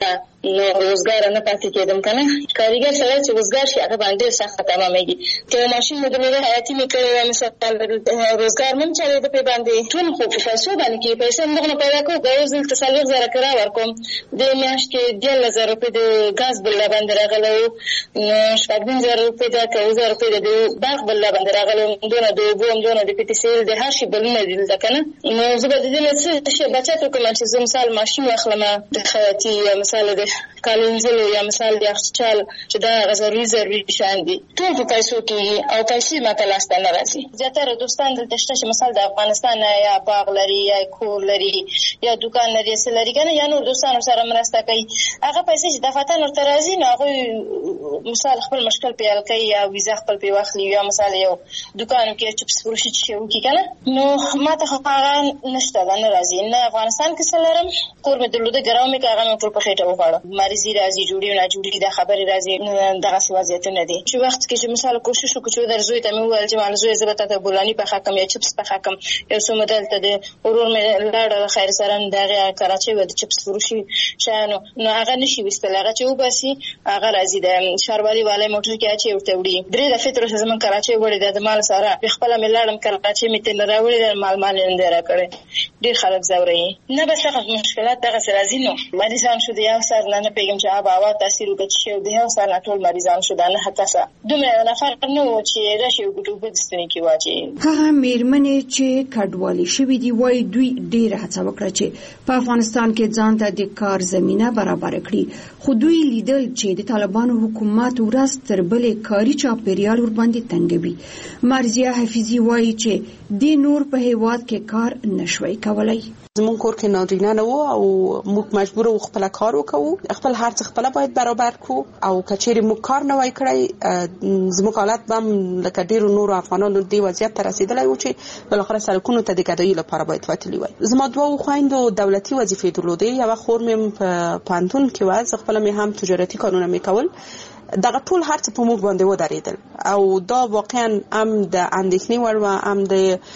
نو روزګار نه پاتې کېدم کنه. کاریګر سره چې روزګار شي هغه باندې سخت تمامېږي. ته ماشین مې د حیاتي مې کړې مثلا روزګار مې چالو په باندې ټول خو په پیسو باندې کې پیسې نه پیدا کوم. غوښتل تصالح زره کرا ورکوم د میاشت کې 10000 روپۍ د غاز بل باندې راغلو، 15000 روپۍ د 1000 روپۍ د باغ بل باندې راغلو، دونه د بوم دونه د پټیسیل د هر شي بل نه دي کنه. نو زه به د دې څه بچت وکم چې زه مثال ماشین واخلم د حیاتي مثال د کالنزلو یا مثال د اخچال چې دا ضروري شان دي ټول په پیسو کې او پیسې ماته لاسته نه راځي. زیاتره دوستان دلته شته چې مثال د افغانستان یا باغ لري یا کور لري یا دکان لري څه لري کنه یا نور دوستانو سره مرسته کوي. هغه پیسې چې د فتن ورته راځي نو هغه مثال خپل مشکل پیل کوي یا ویزا خپل په واخلي یا مثال یو دکانو کې چپس فروشي چې وکي کنه. نو ماته هغه نشته نه راځي. نه افغانستان کې سلام کور مې درلوده ګراومې هغه مې ټول په خېټه وغواړه. مریضي راځي جوړي نه جوړي د خبرې راځي دغه وضعیتونه دي. چې وخت کې چې مثال کوشش وکړو چې درځوي ته مې وویل چې مال زوی زبته ته بولانی په حکم یا چپس په حکم یو څو مدل ته د ورور مې لاړ خیر سره دغه کراچي و د چپس فروشي شانو نو هغه نشي وستل هغه چې وباسي هغه راځي د شاروالي والے موټر کې اچي ورته وړي. درې د فطر زمون کراچي وړي د مال سره خپل مې لاړم کراچي مې تل راوړي د مال نه راکړي. ډیر خلک زوري نه به څه مشکلات دغه سره راځي. نو مریضان شو د یو سر نه پیغام چې ابا تاثیر وکړي د یو سر ټول مریضان شو د نه حتاسه دومره نفر نو چې راشي وګټو په دستنی کې واچي. هغه میرمنې چې کډوالي شوې دي وای دوی ډیر هڅه وکړه چې په افغانستان کې ځان ته د کار زمينه برابر کړي، خو دوی لیدل چې د طالبانو حکومت ورځ تر بلې کاري چاپیریال ور باندې تنګوي. مرزیه حفیظي وایي چې د نور په هیواد کې کار نشوي کولای. زمون کور کې نارینه نه وو او موږ مجبور وو خپل کار وکړو، خپل هر څه خپل باید برابر کو او کچېری موږ کار نه وای کړی زموږ حالت بم لکه ډیرو نور افغانانو دی وضعیت ته رسیدلی و چې بل اخر سرکونو ته د ګډوي لپاره باید وتلی وای. زما دوه خويندو دولتي وظیفې درلودې، یو خور مې په پانتون کې و، خپل مې هم تجارتي کارونه مې کول. دغه ټول هر څه په موږ باندې ودرېدل او دا واقعا هم د اندېښنې وړ و، هم د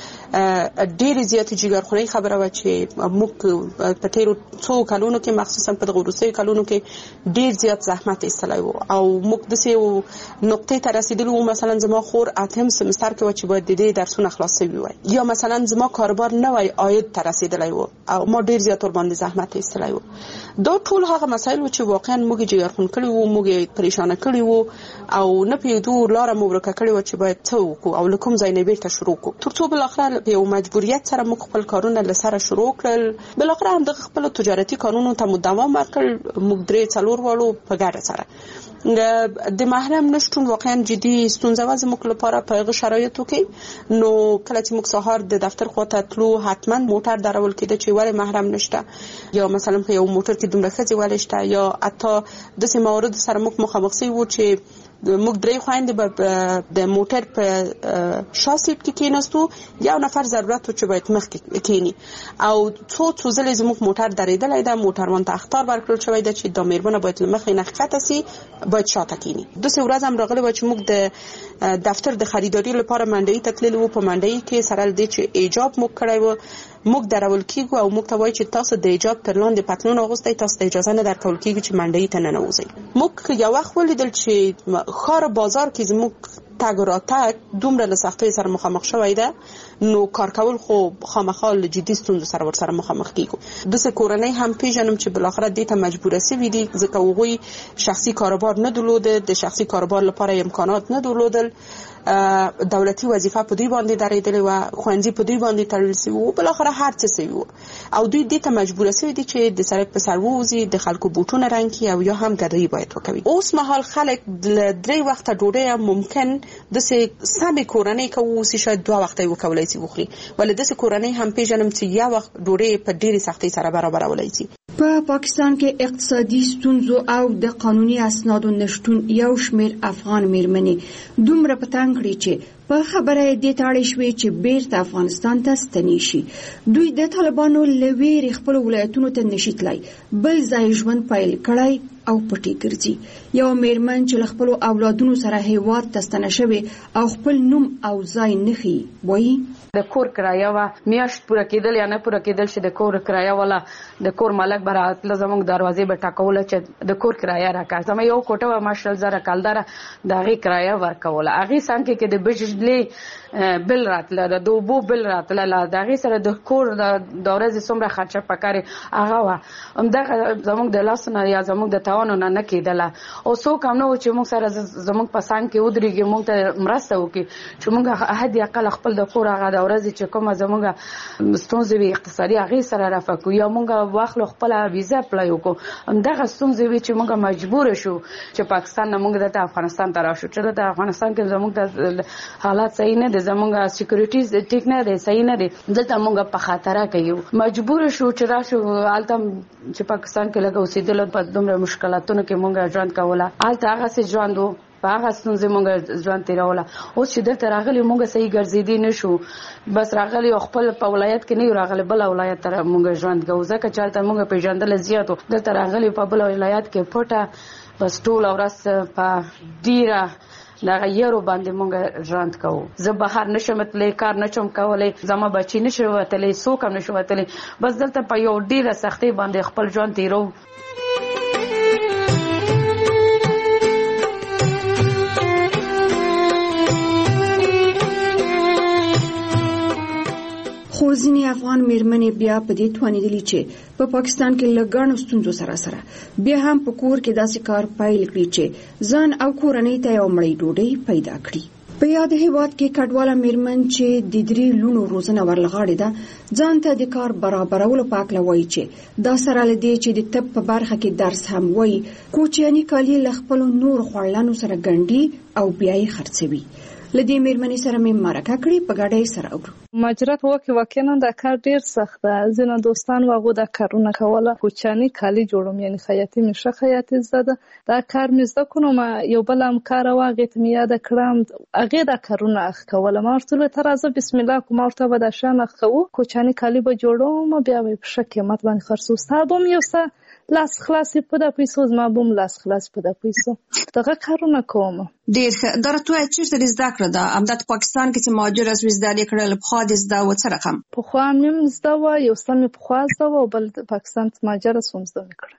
ډېر زیات جګرخونی خبره و چې موږ په تیرو څو کلونو کې مخصوصا په دغه وروستیو کلونو کې ډېر زیات زحمت ایستلی و او موږ داسې نقطې ته رسېدلي وو. مثلا زما خور اتم سمستر کې و چې باید د دې درسونه خلاص شوي وای، یا مثلا زما کاروبار نوی عاید ته رسېدلی و او ما ډېر زیات ورباندې زحمت ایستلی و. دا ټول هغه مسایل و چې واقعا موږ جګرخون کړي وو، موږ پریشانه کړي وو او نه پیدو لاره مو ورکه کړي و چې باید څه وکړو او له کوم ځای نه بیرته شروع کړو. تر څو بالاخره یو مجبوریت سره موږ خپل کارونه له سره شروع کړل. بالاخره هم د خپل تجارتي کارونو ته مو دوام ورکړ. موږ 3-4 والو په ګډه سره د محرم نشټون واقعا جدي ستونزه و زموږ لپاره په هغه شرایطو کې. نو کله چې موږ سهار د دفتر خواته تلو حتما موټر درول کېده چې ولې محرم نشته، یا مثلا په یو موټر کې دومره ښځې ولې شته، یا حتی داسې موارد سره موږ مخامخ شوي وو چې موږ 3 خويندې به د موټر په شا سیټ کې کېناستو، یو نفر ضرورت و چې باید مخ کې کېني او څو ځلې زموږ موټر درېدلی ده. موټروان ته اخطار ورکړل شوی ده چې دا میرمنه باید له مخې نه ښکته سي، باید شاته کېني. داسې ورځ هم راغلی وه چې موږ د دفتر د خریداري لپاره منډۍ ته تللي وو. په منډۍ کې سره له دې چې ایجاب موږ کړی و موږ درول کېږو او موږ ته وایي چې تاسو د ایجاب پر لاندې پتلون اغوستی، تاسو ته اجازه نه درکول کېږي چې منډۍ ته ننوځئ. موږ یو وخت ولیدل چې ښار بازار کې زموږ تګ راتګ دومره له سختیو سره مخامخ شوی ده، نو کار کول خو خامخا له جدي ستونزو سره ورسره مخامخ کېږو. داسې کورنۍ هم پیژنم چې بالاخره دې ته مجبوره سوي دي ځکه هغوی شخصي کاروبار نه درلوده، د شخصي کاروبار لپاره امکانات نه درلودل، دولتي وظیفه په دوی باندې درېدلې وه، ښوونځي په دوی باندې تړل سوي وو، بالاخره هر څه سوي وو او دوی دې ته مجبوره سوي دي چې د سړک په سر ووځي، د خلکو بوټونه رنګ کړي او یا هم ګډوي باید وکوي. اوس مهال خلک له 3 وخته ډوډۍ ممکن داسې سمې کورنۍ که واوسي شاید 2 وخته یې وکولی سي وخوري، ولې داسې کورنۍ هم پیژنم چې یو وخت ډوډۍ په ډېرې سختۍ سره برابرولی سي. په پاکستان کې اقتصادي ستونزو او د قانوني اسنادو نشټون یو شمېر افغان میرمنې دومره په تنګ کړي چې په خبره دې تاړې شوې چې بیرته افغانستان ته ستنې شي. دوی د طالبانو له ویرې خپل ولایتونو ته نشي تلای، بل ځای ژوند پیل کړی او پټي ګرځي. یو میرمن چې له خپلو اولادونو سره هیواد ته ستنه شوې او خپل نوم او ځای نښي وایي د کور کرایه وا میاشت پوره کېدل یا نه پوره کېدل چې د کور کرایه ولا د کور مالک براتله زموږ دروازې به ټاکوله چې د کور کرایه راکړه. زما یو کوټه و ماشل زره کالدار د هغې کرایه ورکوله. هغې څنګه کې د بجلی بل راتله، د اوبو بل راتله، د هغې سره د کور د ورځې څومره خرچه پکارې هغه وه. همدغه زموږ د لاس نه یا زموږ د توانو نه نه کېدله. او څوک هم نه و چې موږ سره زموږ په څنګ کې ودرېږي، موږ ته مرسته وکړي چې موږ حد اقل خپل د کور هغه د ورځې چې کومه زموږ ستونزې وي اقتصادي هغې سره رفع کړو یا موږ واخلو خپله ویزه اپلای وکړو. همدغه ستونزې وي چې موږ مجبوره شو چې پاکستان نه موږ دلته افغانستان ته راشو، چې دلته افغانستان کې زموږ د حالات صحیح نه دي، زموږ سکیورټي ټیک نه دی، صحیح نه دی، دلته موږ په خطره کې یو. مجبوره شو چې راشو هلته چې پاکستان کې لږ اوسېدلو په دومره مشکلاتونو کې موږ ژوند کوله. هلته هغسې ژوند و، په هغه ستونزې موږ ژوند تېروله. اوس چې دلته راغلي موږ صحیح ګرځېدی نه شو، بس راغلي او خپل په ولایت کې نه یو راغلي، بل ولایت ته موږ ژوند کوو ځکه چې هلته موږ پېژندل زیات و. دلته راغلي په بل ولایت کې پټه بس ټوله ورځ په ډېره دغه یارو باندې موږ ژوند کوو. زه بهر نشم تللی، کار نشم کولی، زما بچي نشي وتلی، څوک هم نشي وتلی، بس دلته په یو ډېره سختۍ باندې خپل ژوند تېروو. خو ځینې افغان میرمنې بیا په دې توانېدلي چې په پاکستان کې له ګڼو ستونزو سره بیا هم په کور کې داسې کار پیل کړي چې ځان او کورنۍ ته یو مړۍ ډوډۍ پیدا کړي. په یاد هیواد کې کډواله میرمن چې د 3 لونو روزنه ورلغاړې ده ځان ته د کار برابرولو په هکله وایي چې دا سره له دې چې د طب په برخه کې درس هم وایي، کوچیاني کالي له خپلو نورو خوړلانو سره ګنډي او بیا یې خرڅوي. له دې میرمنې سره مې مرکه کړې، په ګډه یې سره اورو. مهاجرت واقعا دا کار ډیر سخت ده. ځینې دوستان واغو دا کارونه کوله، کوچیاني کالي جوړوم، یعنی خیاطي مې ښه خیاطي زده ده. دا کار مې زده کړم. یو بل همکاره وه، هغې ته مې یاده کړم، هغې دا کارونه کوله. ما ورته وویل ته راځه بسم الله کوو، ما ورته به دا شیان کوو، کوچیاني کالي به جوړوم، بیا به یې په ښه قیمت باندې خرڅوو. ستا به هم یو څه لاس خلاصې په دا پیسو، زما به هم لاس خلاص په دا پیسو. دغه کارونه کوم. ډېر ښه. دا راته وایه چېرته دې زده کړه ده؟ همدا پاکستان کې چې مهاجره شوې زده دې کړله، پخوا دې زده وه څه رقم؟ پخوا مې هم زده وه، یو څه مې پخوا زده وه او بل پاکستان ته مهاجره شوم زده مې کړه.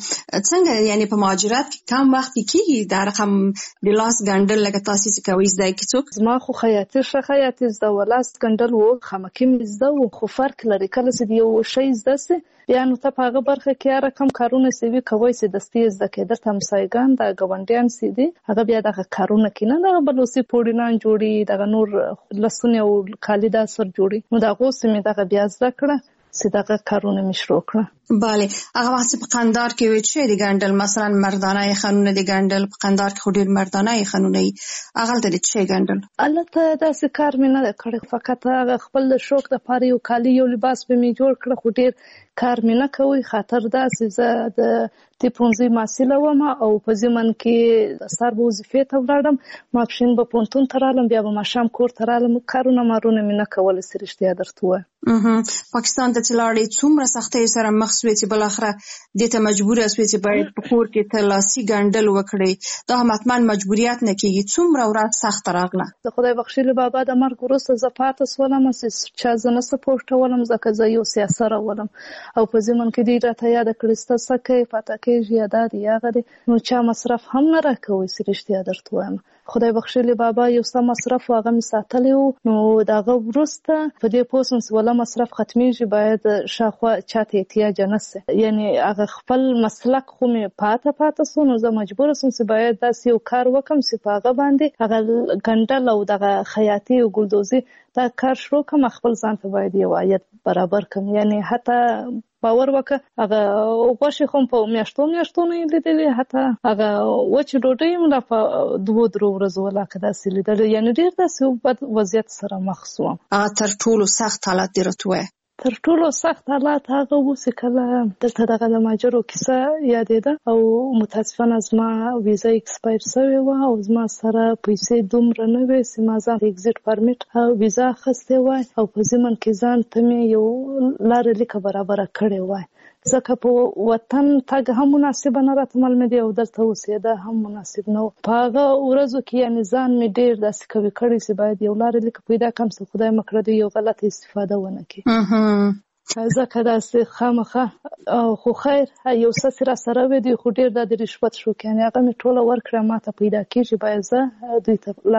څنګه یعنې په مهاجرت کې کم وخت کې کېږي دا رقم د لاس ګنډل لکه تاسې چې کوئ زده کې څوک؟ زما خو خیاطي ښه خیاطي زده وه، لاس ګنډل و، خمکي مې زده و، خو فرق لري کله چې د یو شی زده سي بیا نو ته په هغه برخه کې هر رقم کارونه چې وي کوی چې دستي زده کې درته همسایګان د ګاونډیان چې دي هغه بیا دغه کارونه کوي، نه دغه بلوسي پوړینان جوړي، دغه نور لسونه او کالي دا سر جوړي، نو دغه اوس مې دغه بیا زده کړه چې دغه کارونه مې شروع کړه. بله. هغه وخت په قندار کې وې چې د ګنډل مثلا مردانه خانونه د ګنډل په قندار کې خو ډېر مردانه خانونه وي، هغلته د څه ګنډل؟ هلته داسې کار مې نه دی کړی، فقط هغه خپل د شوق دپاره یو کالي یو لباس به مې جوړ کړه، خو ډېر کار مې نه کوي. خاطر داسې زه د پوهنځي محصله وم او په ضمن کې سهار به وظیفې ته ولاړم، ماپښین به پوهنتون ته رالم، بیا به ماښام کور ته رالم، کارونه مارونه مې نه کوله چې رښتیا درته ووایم. پاکستان ته چې لاړې څومره سختیو سره مخ سوې چې بالاخره دې ته مجبوره سوې چې باید په کور کې ته لاسي ګنډل وکړې؟ دا هم حتما مجبوریت نه کېږي. څومره ورځ سخته راغله؟ د خدای بخښلي بابا د مرګ وروسته زه پاته سولم، چا زه نه سپورټولم ځکه زه یو سیاسره ولم او په ضمن کې دوی راته یاده کړې سته څه کوې پاته کېږي یا دا دی یا هغه دی، نو چا مصرف هم نه راکوي چې رښتیا درته ووایم. خدای بخښلي بابا یو څه مصرف و هغه مې ساتلی و، نو د هغه وروسته په دې پوه شوم چې ولا مصرف ختمیږي باید شاوخوا چاته احتیاج نه سي، یعنې هغه خپل مسلک خو مې پاته سو، نو زه مجبوره سوم چې باید داسې یو کار وکړم چې په هغه باندې هغه ګنډل او دغه خیاطي او ګلدوزي دا کار شروع کړم، خپل ځان ته باید یو عاید برابر کړم. یعنې حتی باور وکړه هغه غوښې خو په میاشتو نه یې لیدلې، حتی هغه وچې ډوډۍ هم لا په 2-3 ورځو ولاکه داسې لیدلې، یعنې ډېر داسې بد وضعیت سره مخ شوم. تر ټولو سخت حالت دې راته ووایه؟ تر ټولو سخت حالات هغه و چې کله دلته دغه د ماجرو کیسه یادېده او متاسفانه زما ویزا ایکسپایر شوې وه او زما سره پیسې دومره نه وې چې ما ځان اگزیټ پرمیټ او ویزا اخیستې وای او په ضمن کې ځان ته مې یو لاره لیکه برابره کړې وای ځکه په وطن تګ هم مناسب نه راته معلومه دی او دلته اوسېده هم مناسب نه و. په هغه ورځو کې یعنې ځان مې ډېر داسې قوي کړی چې باید یو لاره لیکه پیدا کړم چې خدای مه کړه د یو غلطه استفاده ونه کړي ځکه داسې خامخا خو خیر یو څه را سره وې دی خو ډېر د رشوت شو یعنې هغه مې ټوله ورکړه ما ته پیدا کېږي باید زه دوی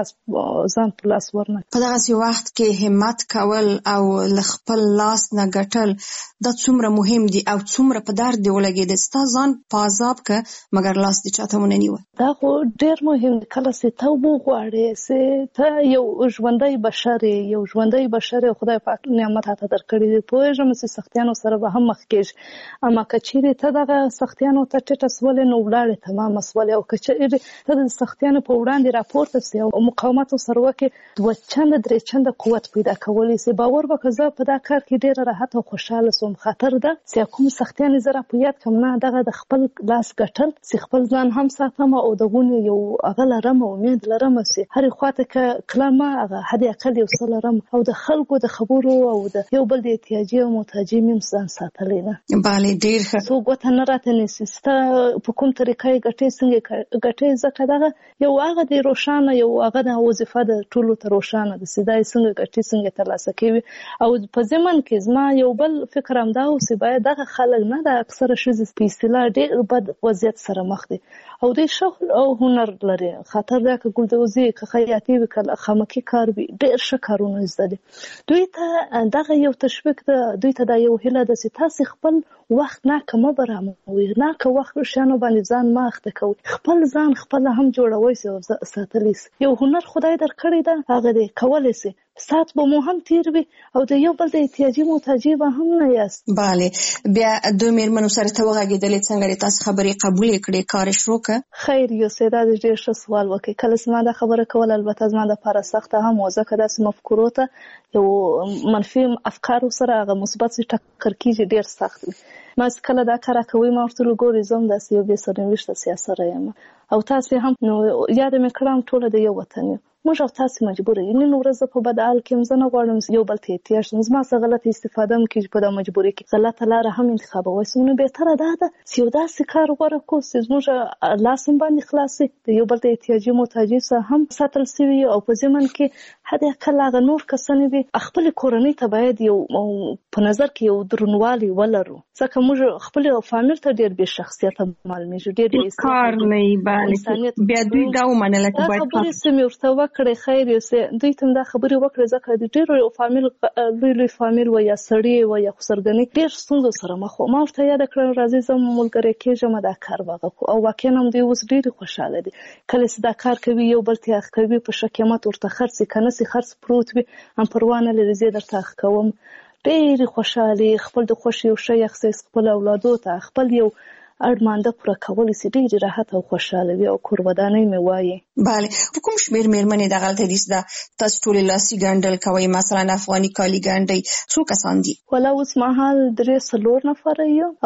ته ځان په لاس ورنه په دغسې وخت کې همت کول او له خپل لاس نه ګټل دا څومره مهم دي او څومره په درد دې ولګېده ستا ځان په عذاب که مګر لاس دې چاته ونه نیوه دا خو ډېر مهم دی کله چې ته وغواړې چې ته یو ژوندی بشر یې یو ژوندی بشر یې خدای پاک نعمت راته درکړی دی پوهېږم چې سختیانو سره به هم مخ کېږي اما که چیرې ته دغه سختیانو ته ټیټه سولې نو ولاړې تمامه سولې او که چیرې ته د سختیانو په وړاندې راپورته سي او مقاومت ورسره وکړې 2 چنده 3 چنده قوت پیدا کولی سي باور وکړه زه په دا کار کې ډېره راحت او خوشحاله سوم خاطر ده چې کوم سختیانې زه راپه یاد کړم نه دغه د خپل لاس ګټل چې خپل ځان هم ساتم او د غونې یو هغه لرم او امید لرم چې هرې خواته که کلمه هغه حد اقل یو څه لرم او د خلکو د خبرو او د یو بل د احتیاجي او محتاجي مې ځان ساتلی ده بله ډېر ښه څوک ورته نه راته نیسي ستا په کوم طریقه یې ګټې څنګه ګټې ځکه دغه یو هغه دی روښانه یو هغه د وظیفه د ټولو ته روښانه ده چې دا یې څنګه ګټې څنګه ترلاسه کوي او په ضمن کې زما یو بل فکر همدا و چې باید دغه خلک نه د اکثره ښځې په اصطلاح ډېر بد وضعیت سره مخ دي او دوی شغل او هنر لري خاطر دا که ګلدوزي که خیاطي وي که خامکي کار وي ډېر ښه کارونه زده دي دوی ته دغه یو تشویق ده دوی ته دا یو هیله ده چې تاسې خپل وخت ناکه مه برابروئ ناکه وخت شیانو باندې ځان مه اخته کوئ خپل ځان خپله هم جوړوئ سي او ساتلی سي یو هنر خدای درکړی ده هغه دی کولی سي ساعت به مو هم تیر وي او د یو بل د احتیاجي محتاجي به هم نه یاست بله بیا دوی مېرمنو سره ته وغږېدلې څنګه دې تاسو خبرې قبولې کړې کار یې شروع کړه خیر یو سیدا د ډېر ښه سوال وکړي کله چې ما دا خبره کول البته زما دپاره سخته هم وه ځکه داسې مفکورو ته یو منفي افکارو سره هغه مثبت چې ټکر کېږي ډېر سخت وي ما چې کله دا کار کوي ما ورته ګورې زه هم داسې یو بې سرنوشته سیاسره یم او تاسې هم نو یاده مې کړم ټوله د یو وطن یو موږ او تاسې مجبور یو نن ورځ په بد حال کې زه نه غواړم یو بل ته احتیاج شم زما څه غلطه استفاده هم کېږي په دا مجبورۍ کې غلطه لاره هم انتخابوی سو نو بهتره دا ده چې یو داسې کار غوره کړو چې زموږ لاس هم باندې خلاص وي د یو بل د احتیاجي محتاجي څخه هم ساتل سوي او په ضمن کې حد اقل هغه نور کسان وي خپلې کورنۍ ته باید یو په نظر کې یو درنوالی ولرو ځکه موږ خپل فامیل ته ډېر بې شخصیته معلومیږو ډېر کار نه بله بیا دوی دا ومنله چې باید خبرې چې مې ورته وکړې خیر یو څه دوی ته دا خبرې وکړې ځکه د ډېرو فامیل لوی فامیل و یا سړي و یا خسرګنۍ ډېر ستونزو سره مخ وو ما ورته یاده کړل راځئ زه ملګری کېږم دا کار به هغه کړو او واقعا هم دوی اوس ډېرې خوشحاله دي کله چې دا کار کوي یو بل ته اخ کوي په ښه قیمت ورته خرڅ که نه سي خرڅ پروت وي هم پروا نه لري زه درته اخ کوم ډېرې خوشحالې خپل د خوښ یو شی اخیست خپل اولادو ته خپل یو اړمانده پوره کولی سي ډېرې راحت او خوشحاله وي او کورودانۍ مې وایي بله په کوم شمېر مېرمنې دغلته دي چې تاسو ټولې لاسي ګنډل کوئ مثلا افغاني کالي ګنډئ څو کسان دي ولا اوس مهال 3-4 نفره یو او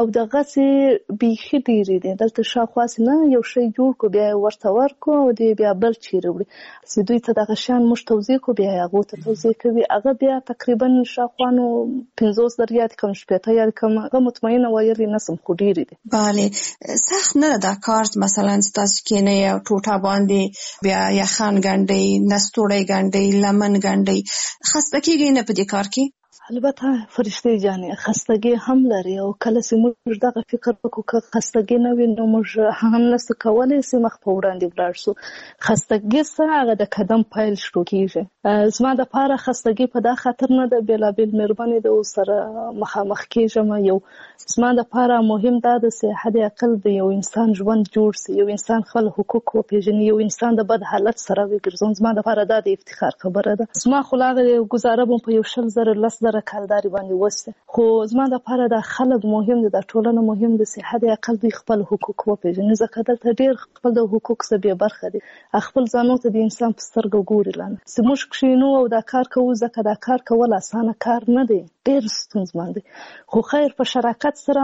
دغسې بیخي ډېرې دي دلته شاوخوا نه یو شی جوړ کړو بیا یې ورته ورکړو او دی بیا بل چیرې وړي چې دوی ته دغه شیان موږ توضیح کړو بیا یې هغو ته توضیح کوي هغه بیا تقریبا شاوخوا نو 50 یاد کړم 60 یاد کړم هغه مطمئنه ویلی نسم خو ډېرې دي بله سخت نه ده دا کار مثلا تاسو کېنئ او ټوټه باندې بیا یخن ګنډئ نستوړی ګنډئ لمن ګنډئ خسته کېږئ نه په دې کار کې البته فرشتې جانې خستګي هم لري او کله چې موږ دغه فکر وکړو که خستګي نه وي نو موږ هم نسو کولی چې مخ په وړاندې ولاړ شو خستګي څه هغه د قدم پیل شروع کېږي زما دپاره خستګي په دا خاطر نه ده بېلابېل مېرمنې د ورسره مخامخ کېږم یو زما دپاره مهم دا ده چې حد اقل د یو انسان ژوند جوړ سي یو انسان خپل حقوق وپېژني یو انسان د بد حالت سره وګرځون زما دپاره دا د افتخار خبره ده زما خو لا هغه ګزاره به په یو 10,000 کالداري باندې وسته خو زما دپاره دا خلک مهم دي دا ټولنه مهم دي چې حد اقل دوی خپل حقوق وپېژني ځکه دلته ډېر خپل د حقوق څخه بې برخه دي خپل ځانو ته د انسان په سترګو ګوري چې موږ کښېنو او دا کار کوو ځکه دا کار کول اسانه کار نه دی ډېر ستونزمن دي. خو خیر په شراکت سره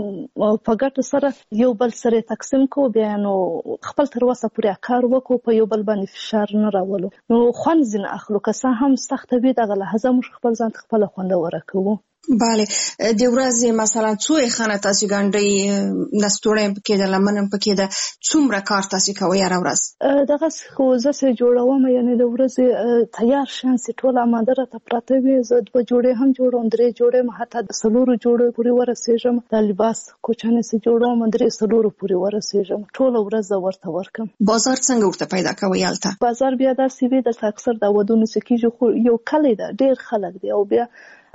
په ګټو سره یو بل سره تقسیم کو، بیا نو خپل تر وسه پورې کار وکړو، په یو بل باندې فشار نه راولو، نو خوند ځینې اخلو. که څه هم سخته وي دغه لحظه موږ خپل ځان ته خپله خوندوره کوو. بله، د ورځې مثلا څو خانه تاسو ګنډي نستوړې پکې د لمنم پکې د څومره کار تاسو کوي هر ورځ؟ دغه خو زه سه جوړوم، یعنی د ورځې تیار شان سي ټول اماده راته پراته وي، زه 2 جوړې هم جوړوم، 3 جوړې، حتی د 4 جوړې پورې ورسېږم. د لباس کوچنې سي جوړوم 3 پورې ورسېږم، ټول ورځ ورته ورکم. بازار څنګه ورته پیدا کوي الته؟ بازار بیا داسې وي دلته اکثر د ودونو سکیږي، خو یو کلی ده، ډېر خلک دي، او بیا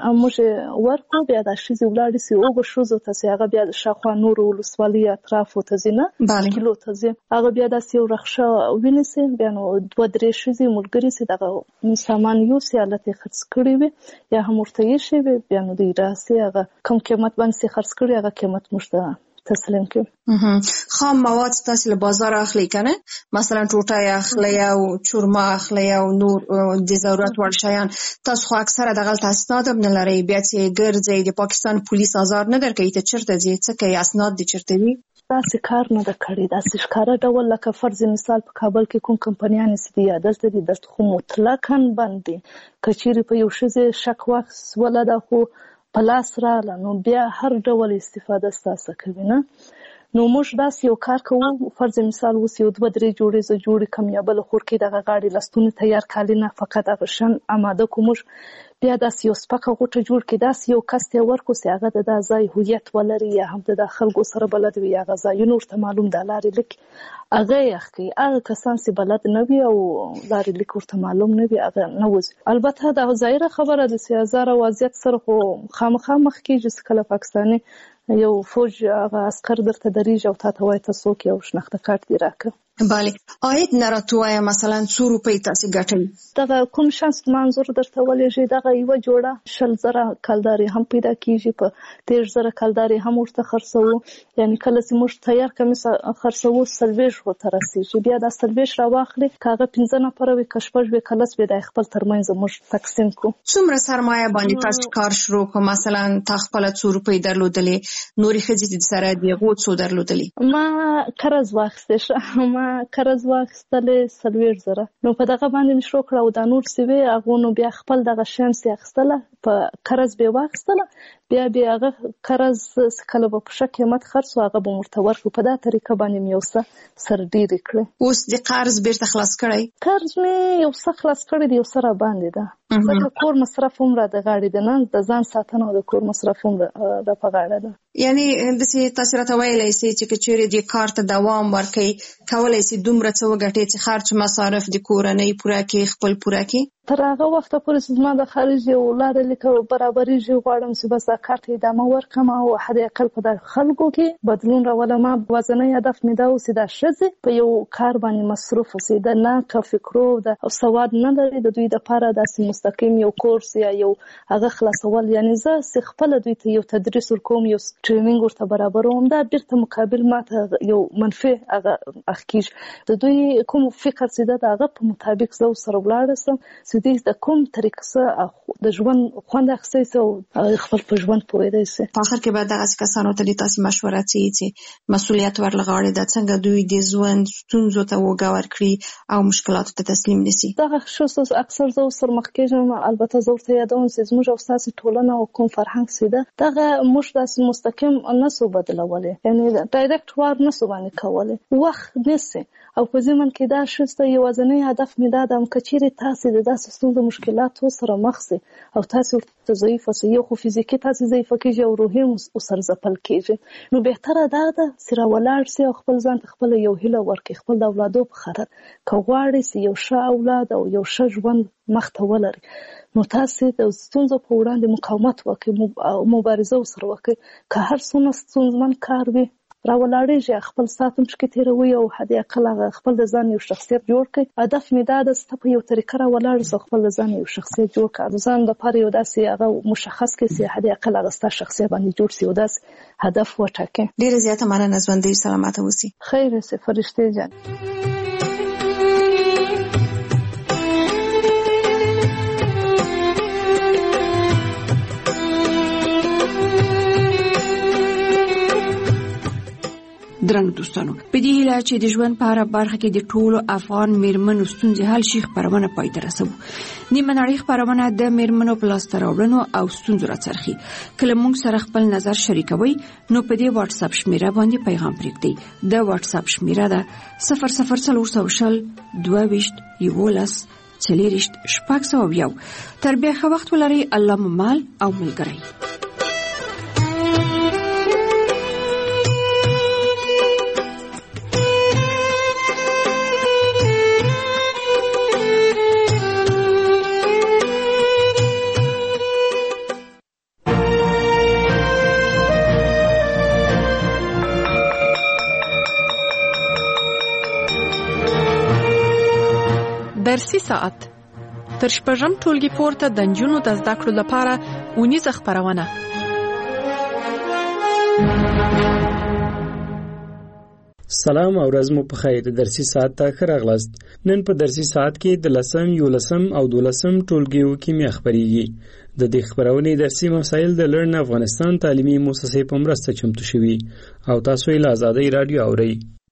موږ ورکو، بیا د ښځې ولاړې سي اوبه ښځو ته سي، هغه بیا د شاوخوا نورو ولسوالۍ اطرافو ته ځي، نه کیلو ته ځي، هغه بیا داسې یو رخشه ونیسي، بیا نو 2-3 ښځې ملګري سي دغه سامان یوسي، هلته یې خرڅ کړي وي یا هم ورته ایښي وي، بیا نو دوی راسي، هغه کوم قیمت باندې سي خرڅ کړي هغه قیمت موږ ته تسلیم کړي. خام مواد تاسو له بازار اخلي کنه؟ مثلا ټوټه اخلي او چورما اخلي او نور د ضرورت وړ شیان، تاسو خو اکثره دغه اسناد هم نه لري، بیا چې ګرځي د پاکستان پولیس آزار نه درکوي ته چیرته ځي، څه کوي، اسناد دي چیرته وي؟ داسې کار نه ده کړی، داسې ښکاره ډول لکه فرض مثال په کابل کې کوم کمپنیان دي یا دلته دي، دلته خو مطلقاً بند دي. که چیرې په یو ښځې شک واخیستله ده خو په لاس راغله، نو بیا هر ډول استفاده ستاسو کوي، نه. نو موږ داسې یو کار کوو، فرض مثال اوس یو 2-3 جوړې زه جوړې کم یا بله خور کې دغه غاړې لستونې تیار کالي نه، فقط هغه شن اماده کو، موږ بیا داسې یو سپکه غوټه جوړ کړي، داسې یو کس ته ورکو چې هغه د دا ځای هویت ولري یا هم د خلکو سره بلد وي، هغه ځایونه ورته معلوم د لارې لیک هغه یې اخلي. هغه کسان چې بلد نه وي او لارې لیک ورته معلوم نه وي هغه نه وځي. البته دا ظاهره خبره ده چې هزاره وضعیت سره خو خامخا مخ کېږي چې کله پاکستاني یو فوج هغه عسکر درته دریږي او تاته وایي ته څوک یو شناخته کارت دې راکړه. بله، عاید نه راته وایه مثلا څو روپۍ تاسې ګټئ؟ دغه کوم شان منظور درته ولېږي، دغه یوه جوړه 20,000 کلدارې هم پیدا کېږي، په 13,000 کلدارې هم ورته خرڅوو، یعنی کله چې موږ تیار کمیس خرڅوو 40 ورته رسېږي، بیا دا 40 راواخلي، که هغه 15 نفره وي که 6 وي که 10 وي، دا یې خپل ترمنځ موږ تقسیم کړو. څومره سرمایه باندې تاسو کار شروع کړو؟ مثلا تا خپله څو روپۍ درلودلې، نورې ښځې دې سره د هغو څو درلودلې؟ ما قرض واخیستې، ما قرض واخیستلې 40,000، نو په دغه باندې مې شروع کړه، او دا نور څه وي هغو نو بیا خپل دغه شیان سې اخیستله، په قرض به یې واخیستله، بیا هغه قرض کله به په ښه قیمت خرڅ و هغه به مو ورته ورکړو. په دا طریقه باندې مې یو څه سر ډېرې کړې. اوس د قرض بیرته خلاص کړی؟ قرض مې یو څه خلاص کړی دی، یو څه راباندې ده، ځکه کور مصرف هم را د غاړې ده، نه د ځان ساتنه او د کور مصرف هم را په غاړه ده. یعنی داسې تاسو راته ویلی سئ چې که چیرې دې کار ته دوام ورکړئ، کولی سئ دومره څه وګټئ چې خرچ مصارف د کورنۍ پوره کړي، خپل پوره کړي؟ تر هغه وخته پورې چې زما د خارج یو لاره لیک برابریږي، غواړم چې بس دا کار ته ادامه ورکړم او حد اقل په د خلکو کې بدلون راولم. ورځنی هدف مې دا اوس د ښځې په یو کار باندې مصروف اوسي، د نه که فکرو د سواد نه لري، د دوی لپاره داسې مستقیم یو کورس یا یو هغه خلاصول، یعنی زه خپله دوی ته یو تدریس ورکوم، یو ټرینینګ ورته برابروم، دا بیرته مقابل ماته یو منفي هغه اخکیږي. د دوی کوم فکر چې ده د هغه په مطابق زه ورسره ولاړه سم چې دوی د کوم طریقه سره د ژوند خوند اخیستی سي او خپل په ژوند پوهېدی سي. په آخر کې به دغسې کسانو ته دې تاسې مشوره څه چې مسؤلیت ورله غاړې ده، څنګه دوی د ژوند ستونزو ته اوږه ورکړي او مشکلاتو ته تسلیم نسي؟ دغه ښځو اکثر زه ورسره مخ کېږم، البته زه ورته یادوم چې زموږ او ستاسې ټولنه او کوم فرهنګ چې ده دغه موږ داسې مستقیم نسو بدلولی، یعنی ډایرکټ وار نسو باندې کولی، وخت نیسي. او په ضمن کې دا ښځه یوازینی هدف مې دا ده که چیرې تاسې د داسې ستونزو مشکلاتو سره مخ سئ او تاسې ورته ضعیفه سئ، یو خو فزیکي تاسې ضعیفه کېږي او روحي ورسره ځپل کېږي، نو بهتره دا ده چې راولاړ سئ او خپل ځان ته خپله یو هیله ورکړئ، خپل د اولادو په خاطر. که غواړئ چې یو ښه اولاد او یو ښه ژوند مخ ته ولرئ، نو تاسې د ستونزو په وړاندې مقاومت وکړئ او مبارزه ورسره وکړئ. که هر څومره ستونزمن کار وي راولاړېږي، خپل ساعت هم پکې تېروئ او حد اقل هغه خپل د ځان یو شخصیت جوړ کړئ. هدف مې دا ده چې ته په یو طریقه راولاړ سې او خپل د ځان یو شخصیت جوړ کړه، د ځان لپاره یو داسې هغه مشخص کړئ چې حد اقل هغه ستا شخصیت باندې جوړ سي، یو داسې هدف وټاکئ. ډېره زیاته مننه، ژوندۍ سلامته اوسئ. خیر اوسې فرښتې جان. درنو دوستانو په دې هیله چې د ژوند په هره برخه کې د ټولو افغان میرمنو ستونزې حل شي خبرونه پای ته رسوو. نیمه نړۍ خبرونه د میرمنو په لاسته راوړنو او ستونزو راڅرخي. کله موږ سره خپل نظر شریکوي نو په دې واتس اپ شمیره باندې پیغام پرېږدئ. د واتس اپ شمیره ده 00400 22 11 40 601. تر بیا ښه وخت ولرئ. الله مو مال او ملګری. درسي ساعت تر شپږم ټولګي پورته د نجونو د زده کړو لپاره اونیزه خپرونه. سلام او ورځ مو په خیر. د درسي ساعت ته ښه راغلاست. نن په درسي ساعت کې د 10 11 او 12 ټولګیو کیمیا خبريږي. د دې خبرونې درسي مسایل د لرن افغانستان تعلیمي مؤسسې په مرسته چمتو شوي او تاسو یې له آزادۍ رادیو اورئ.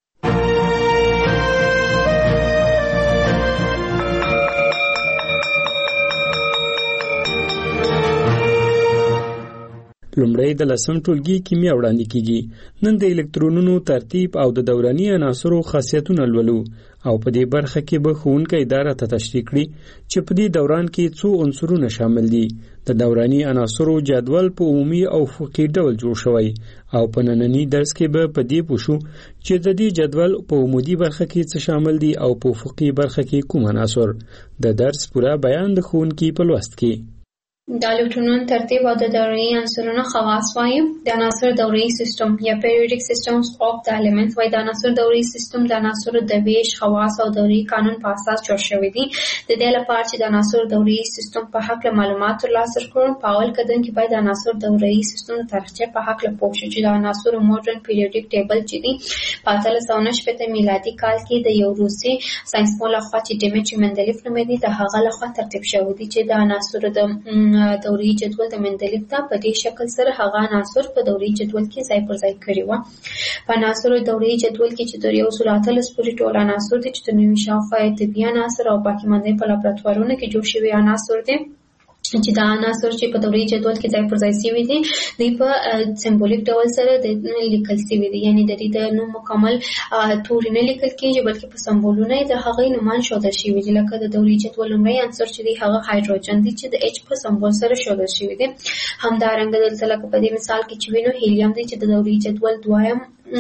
لومړی د 10 ټولګي کیمیا وړاندې کیږي. نن د الکترونونو ترتیب او د دوراني عناصرو خاصیتونه لولو او په دې برخه کې به ښوونکی اداره ته تشریح کړي چې په دې دوران کې څو عنصرونه شامل دي. د دوراني عناصرو جدول په عمومي او افقي ډول جوړ شوی او په نننی درس کې به په دې پوښو چې د دې جدول په عمودي برخه کې څه شامل دي او په افقي برخه کې کوم عناصر. د درس پوره بیان د ښوونکي په لوست کې. د الکترونونو ترتیب او د دوري عنصرونو خواص وایي. د عناصر دوري سیستم یا پیریوډیک سیستمز اف د الیمنټس وایي. د عناصر دوري سیستم د عناصر د ویش خواص او دوري قانون په اساس جوړ شوی دی. د دې لپاره چې د عناصر دوري سیستم په حق له معلومات ترلاسه کړو په اول قدم کې باید د عناصر دوري سیستم د تاریخچه په حق له پوه شو چې د عناصر ماډرن پیریوډیک ټیبل چې دی په 1990 میلادي کال کې د یو روسي ساينسپوه لخوا چې ډیمیټري مندلیف نومېدی د هغه لخوا ترتیب شوی دی چې د عناصر د دوري جدول د مندلیف ته په دې شکل سره هغه عناصر په دوري جدول کې ځای پر ځای کړی و. په عناصر دوري جدول کې چې د یو سلاتل سپوري ټول عناصر دي چې د نوي شاوخوا طبي عناصر او باقي مانده په لابراتوارونو کې جوړ شوی عناصر دي چې دا عناصر چې په دوري جدول کې ځای پر ځای شوي دي د په سمبولیک ډول سره د لیکل شوي دي. یعنی د دې د نو مکمل توري نه لیکل کېږي بلکې په سمبولونه د هغې نومان ښودل شوي دي. لکه د دوري جدول لومړی عنصر چې دی هغه هایدروجن دی چې د H په سمبول سره ښودل شوي دي. همدارنګه دلته لکه په دې مثال کې چې وینو هیلیم دی چې د دوري جدول دویم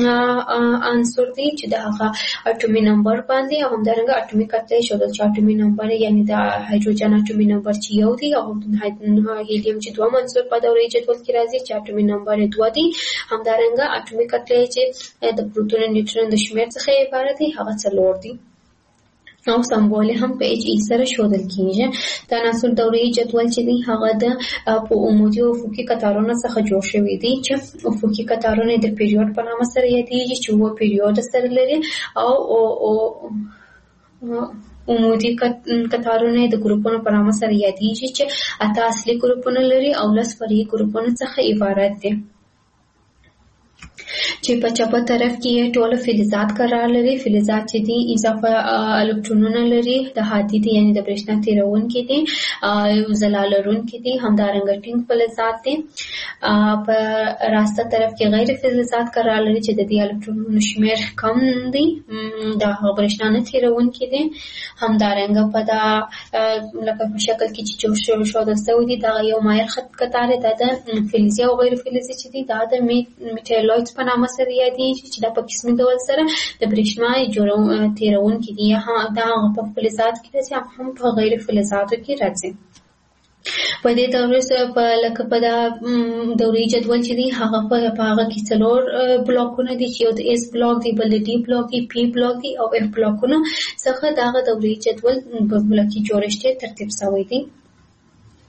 عنصر دی چې د هغه اټومي نمبر باندې او همدارنګه اټومي کتله ښودل چې اټومي نمبر یعنی د هایدروجن اټومي نمبر چې یو دی او هیلیم چې دوه عنصر په دوري جدول کې راځي چې اټومي نمبر 2 دی. همدارنګه اټومي کتله چې د پروتون نیوټرون د شمیر څخه عبارت دی هغه 4 دی او سمبول هم په He سره ښودل کیږي. د عناصر دوري جدول چې دی هغه د په عمودي او افقي قطارونو څخه جوړ شوی دی چې افقي قطارونه د پیریود په نامه سره یادېږي چې و پیریود سره لري او عمودي قطارونه د ګروپونو په نامه سره یادېږي چې 8 اصلي ګروپونه لري او 10 فرعي ګروپونه څخه عبارت دي. چې په چپه طرف کې ټول فلزات قرار لري. فلزات چې دي اضافه الکترونونه لري د هادي دي یعنی د برېښنا تیرونکي دي او ځلا لرونکي دي. همدارنګه ټینګ فلزات دي. په راسته طرف کې غیر فلزات قرار لري چې د دې الکترونونو شمیر کم دي د برېښنا نه تیرونکي دي. همدارنګه په دا لکه په شکل کې چې جوړ شوی دی دا یو مایل خط قطار دی د فلزي او غیر فلزي چې دي دا د میټالویډز په نامه سره یادېږي چې دا په قسمي ډول سره د برېښنا تیرونکي دي. دا په فلزات کې راځي هم په غیر فلزاتو کې راځي. په دې دورې سره په لکه په دا دوري جدول چې دی هغه په هغه کې 4 بلاکونه دي چې یو د S بلاک دی بل د D بلاک دی P بلاک دی او F بلاکونه څخه دا دوري جدول په بلاکي جوړښت ترتیب شوی دی.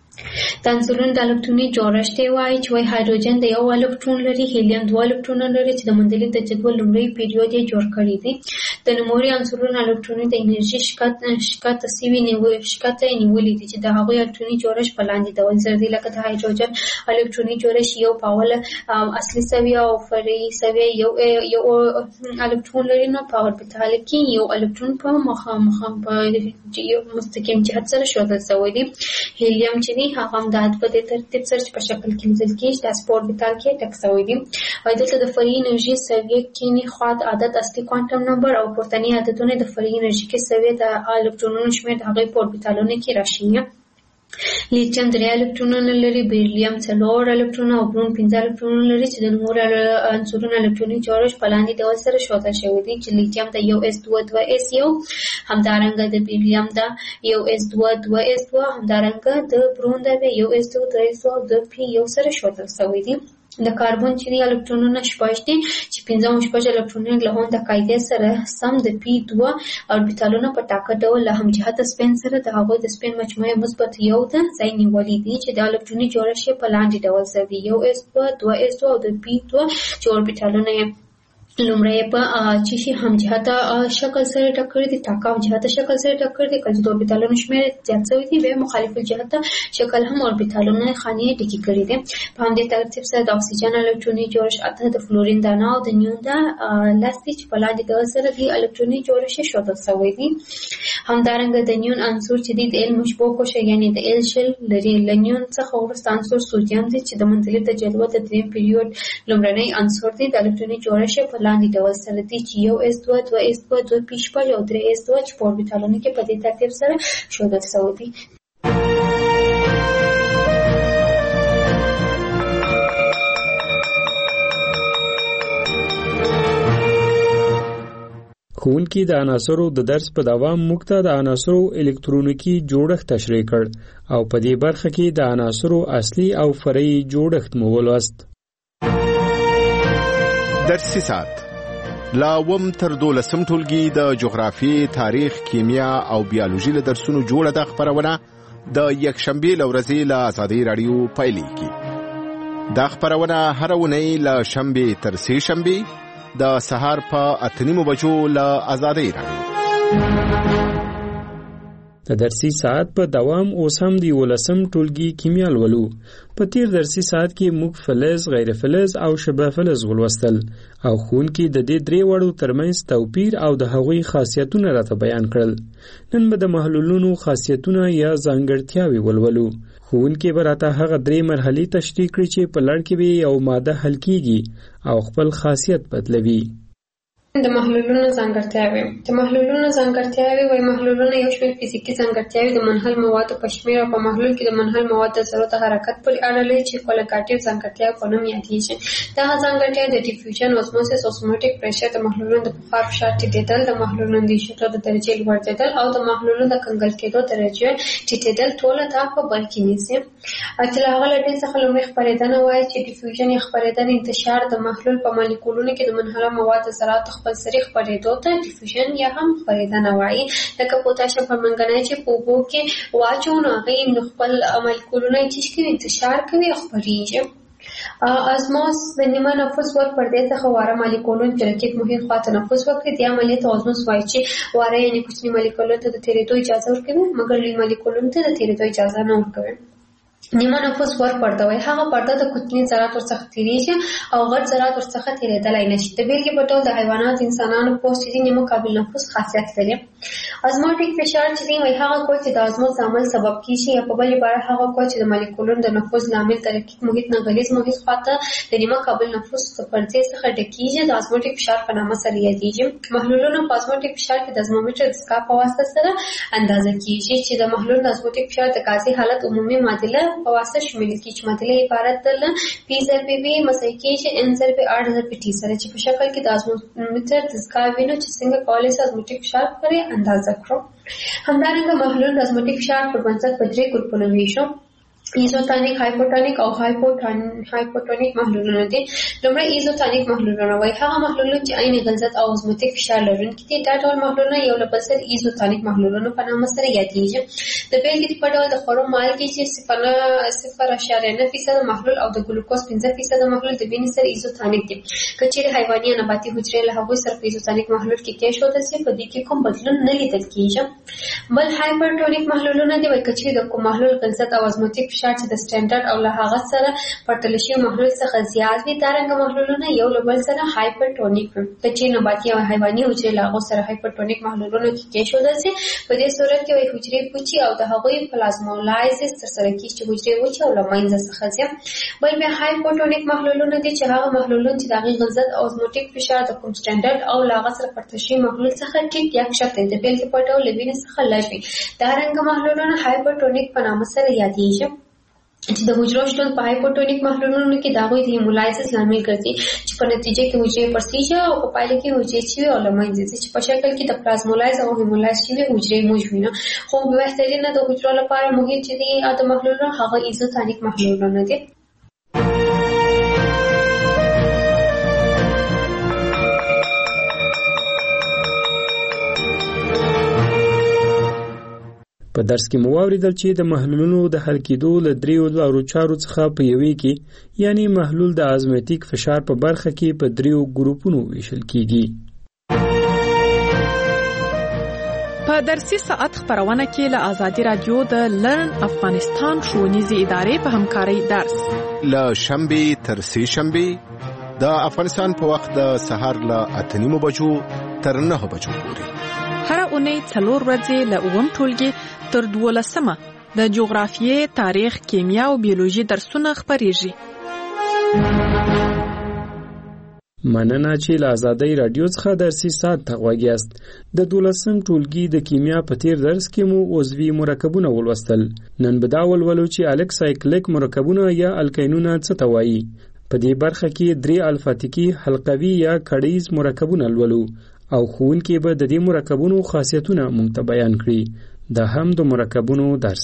د عنصرونو د الکتروني جوړښت یې وایي چې وایي هایدروجن د یو الکترون لري، هیلیم 2 الکترونونه لري چې د مندلیک د جدول لومړی پیریود یې جوړ کړی دی. د نوموړي عنصرونو الکتروني د انرژي شکته سوي نیولې دي چې د هغوی الکتروني جوړښت په لاندې ډول سره دی، لکه د هایدروجن الکتروني جوړښت یو په اوله اصلي سویه او فرعي سویه یو الکترون لري، نو په اوربیتال کې یو الکترون په مخامخ په یو مستقیم جهت سره ښودل شوی دی. هیلیم چې دی هغه هم د په دې ترتیب سره په شکل کې لیدل کېږي، د په اوربیتال کې ټک شوی دی. دلته د فرعي انرژي سویه کینی خوا د عدد اصلي کوانټم نمبر او پورتني عددونه د فرعي انرژي کې سویه د الکترونونو شمېر د هغوی په اوربیتالونو کې راشي. لیتیم 3 الکترونونه لري، بیریلیم 4 الکترونونه او برون 15 الکترونونه لري چې د نوموړو عنصرونو الکتروني جوړښت په لاندې ډول سره ښودل شوی دی چې لیتیم د 1s2 2s1 همدارنګه د بیریلیم د 1s2 2s2 همدارنګه د برون د 1s2 2s2 او د p1 سره ښودل شوی دی. د کاربن چې الکترونونه شپږ دي چې 15 الکترونونه له هم د قاعدې سره سم د p2 اوربیتالونو په ټاکه ډول له همجهته سپین سره د هغوی د سپین مجموعه مثبت یو د ځای نیولې دي چې د الکتروني جوړښت په لاندې ډول سره دی 1s2 2s2 او د p2 چې اوربیتالونه لومړی په چې شي همجهته شکل سره ټاکل دي، ټاکه همجهته شکل سره ټاکل دي، کله چې د اوربیتالونو شمېر زیات شوی دی بیا مخالف الجهته شکل هم اوربیتالونه خانې ډکې کړي دي. په همدې ترتیب سره د اکسیجن الکتروني جوړښت اته د فلورین دانه او د نیون د لاستي چې په لاندې ډول سره دی الکتروني جوړښت ښودل شوی دی. همدارنګه د نیون عنصر چې دی د ال مشبوع کوشه یعنی د ال شل لري. له نیون څخه وروسته عنصر سودیم دی چې د منځلي د جدول د دریم پیریود لومړنی عنصر دی. د الکتروني جوړښت په لاندې ډول سره دی چې 1s2 2s2 2p6 او 3s2 چې په اوربیتالونو کې په دې ترتیب سره ښودل شوی دی. ښوونکي د عناصرو د درس په دوام موږ ته د عناصرو الکترونیکي جوړښت تشریح کړ او په دې برخه کې د عناصرو اصلي او فرعي جوړښت مو ولوست. درسي ساعت لا وم تر 12 ټولګي د جغرافي، تاریخ، کیمیا او بیولوژي له درسونو جوړه د خبرونه د یکشنبه لورځي له آزادۍ رادیو پایلیږي. دا خبرونه هر ونی له شنبه تر سه شنبه د سهار په 8:30 بجو له آزادۍ رادیو. د درسي ساعت په دوام اوس هم دی 12 ټولګي کیمیا لولو. په تیر درسي ساعت کې موږ فلز، غیر فلز او شبه فلز ولوستل او ښوونکي د دې درې وړو ترمنځ توپیر او د هغوی خاصیتونه راته بیان کړل. نن به د محلولونو خاصیتونه یا ځانګړتیاوې ولولو. ښوونکي به راته هغه درې مرحلې تشریح کړي چې په لړ کې به یو ماده حل کیږي او خپل خاصیت بدلوي. د محلولونو ځانګړتیاوې. د محلولونو ځانګړتیاوې وايي محلولونه یو شمېر فزیکي ځانګړتیاوې د منحل موادو په شمېر او په محلول کې د منحل موادو د ذرو د حرکت پورې اړه لري چې کوالټیټیو ځانګړتیاوې په نوم یادېږي. دغه ځانګړتیاوې د ډیفیوژن، اوسموسیس، اوسموټیک پریشر، د محلولونو د بخار فشار ټیټېدل، د محلولونو د ایشېدو د درجې لوړېدل او د محلولونو د کنګل کېدو درجې ټیټېدل ټول دا په بر کې نیسي. چې له هغه له دې څخه لومړی خپرېدنه وايي چې ډیفیوژن یا خپرېدنه انتشار د محلول په مالیکولونو کې د منحله موادو ذراتو خپل سري خپرېدو ته ډیفیوژن یا هم خپرېدنه وايي. لکه پوتاشیم پرمنګنایټ چې په اوبو کې واچوو نو هغې نو خپل مالیکولونه یې څه کوي انتشار کوي او خپرېږي. ازموس د نیمه نفوس ور پردې څخه واره مالیکولونه چې رقیب محیط خوا تنفس وکړي دې عملیې ته ازموس وایي چې واره یعنې کوچني مالیکولونو ته د تېرېدو اجازه ورکوي مګر لوی مالیکولونو ته د تېرېدو اجازه نه ورکوي. نیمه نفوس ور پرده وایي هغه پرده د کوچني ذرات ورڅخه تېرېږي او غټ ذرات ورڅخه تېرېدلی نه شي. د بېلګې په ډول د حیواناتو، انسانانو پوست چې نیمه قابل نفوس خاصیت لري. ازموټیک فشار چې دی وایي هغه قوه چې د ازموس د عمل سبب کېږي یا په بل عبارت هغه قوه چې د مالیکولونو د نفوذ لامل د رقیق محیط نه غلیظ محیط خواته د نیمه قابل نفوس د پردې څخه ډکېږي د ازموټیک فشار په نامه سره یادېږي. محلولونه په ازموټیک فشار کې د ازمومیټر د سکاپ په واسطه سره اندازه کېږي چې د محلول د ازموټیک فشار د غازي حالت عمومي معادله په واسطه شمیرل کېږي چې معادله عبارت ده له پی ضرب وي مساوي کېږي ان ضرب آر ضرب ټي سره چې په شکل کې د ازمومیټر د سکاپ وینو چې څنګه کولی شي ازموټیک فشار پرې اندازه کړو. همدارنګه محلول د ازموټیک فشار پر بنسټ په درې ګروپونو ویشو. ایزوتونیک هایپوټونیک او هایپوټونیک محلولونه دي. لومړی ایزوتونیک محلولونه وایي هغه محلولونه چې عین غلظت او ازموتیک فشار لرونکي دي. دا ډول محلولونه یو له بل سره ایزوتونیک محلولونه په نامه سره یادېږي. د بېلګې په ډول د خوړو مالګې چې 0.9% محلول او د ګلوکوز 15% محلول د وینې سره ایزوتونیک دي. که چیرې حیواني یا نباتي حجرې له هغوی سره په ایزوتونیک محلول کې کېښودل شي په دې کې کوم بدلون نه لیدل کېږي. بل هایپرټونیک محلولونه دي وایي که چیرې د کوم محلول غلظت او ازموتیک فشار چې د سټانډرډ او له هغه سره پرتله شوي محلول څخه زیات وي دا رنګه محلولونه یو له بل سره هایپرټونیک وي. که چیرې نباتي او حیواني حجرې له هغو سره هایپرټونیک محلولونو کې کېښودل شي په دې صورت کې وایي حجرې پوچي او د هغوی پلازمولایزس ترسره کېږي چې حجرې وچې او له منځه څخه ځي. بل بیا هایپوټونیک محلولونه دي چې هغه محلولونه چې د هغې غلظت او ازموتیک فشار د کوم سټانډرډ او له هغه سره پرتله شوي محلول څخه ټیټ یا کښته د بېلګې په ډول له وینې څخه لږ وي. دا رنګه محلولونه هایپرټونیک په نامه سره یادېږي چې د حجرو شتون په هایپوټونیک محلولونو کې د هغوی د هیمولایزس لامل ګرځي چې په نتیجه کې حجرې پړسېږي او په پایله کې حجرې چې وي او له منځه ځي چې په شکل کې د پلازمولایز او هیمولایز چې وي حجرې موږ وینو. خو بهترینه د حجرو لپاره مهم چې دي د محلولونو هغه ایزوتونیک محلولونه دي. په درس کې مو واوریدل چې د محلولونو د حل کېدو له دریو لارو چارو څخه په یوې کې یعنی محلول د ازموتیک فشار په برخه کې په دریو ګروپونو ویشل کیږي. په درسي ساعت خبرونه کې له آزادي رادیو د لرن افغانستان ښوونیزې ادارې په همکارۍ درس له شنبه تر سه شنبه د افغانستان په وخت د سحر له 8:30 بجو تر 9 بجو پورې هر اونۍ 4 ورځې له 9 ټولګي تر 12 د جغرافیې، تاریخ، کیمیا او بیولوژي درسونه خبرېږي. مننه چې له آزادۍ رادیو څخه درسي ساعت ته غوږ یاست. د 12 ټولګي د کیمیا په تیر درس کې مو عضوي مرکبونه ولوستل. نن به دا ولولو چې الکسایکلیک مرکبونه یا الکینونه څه ته وایي. په دې برخه کې 3 الفاتیکي حلقوي یا کړیز مرکبونه لولو او ښوونکي به د دې مرکبونو خاصیتونه مونږ ته بیان کړي. دا هم د مرکبونو درس.